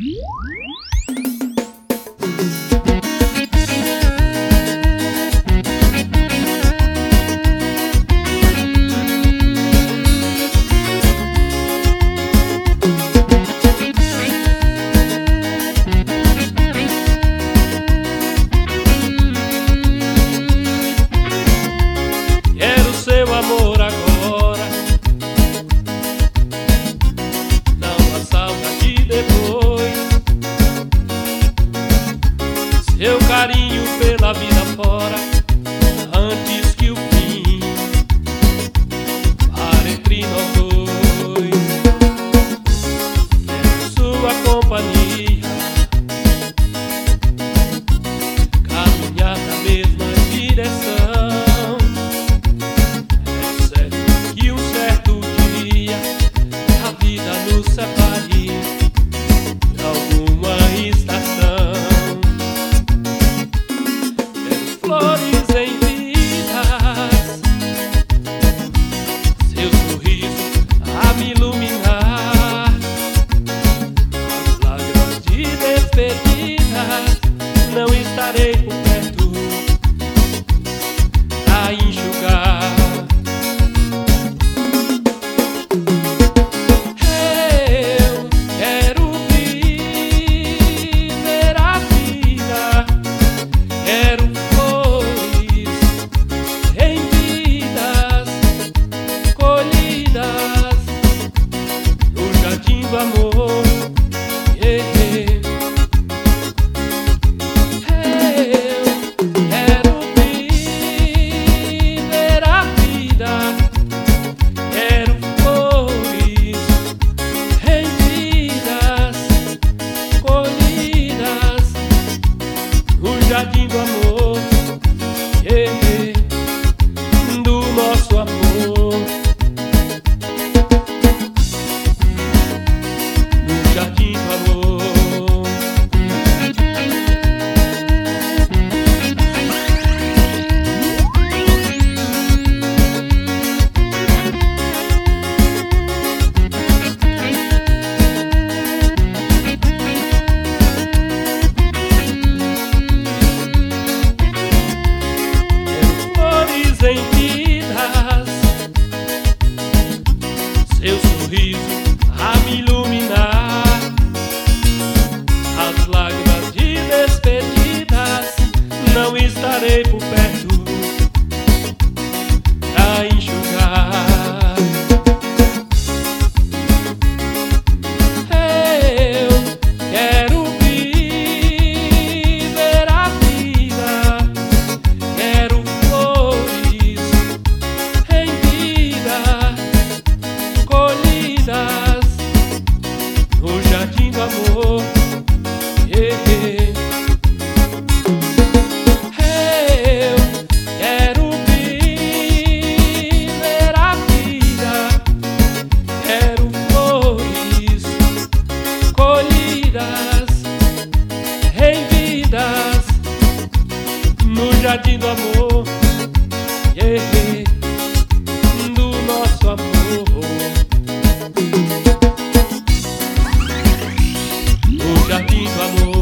Quero seu amor agora, não a saudade depois. Seu carinho pela vida fora, antes que o fim pare entre nós dois. Quero sua companhia, caminhar na mesma direção. Nos separe de alguma estação. Quero flores em vidas, seu sorriso a me iluminar. As lágrimas de despedida, não estarei por perto a enxugar. Do amor, yeah. Eu quero viver a vida, quero flores em vidas colhidas no jardim do amor, yeah. Do nosso amor. Jardim do amor. Quero flores em vidas, seu sorriso a me iluminar. As lágrimas de despedidas, não estarei por perto a enxugar. Eu quero viver a vida, quero flores em vida colhidas no jardim do amor. Eu quero viver a vida, quero flores colhidas em vidas no jardim do amor, yeah. Do nosso amor, no jardim do amor.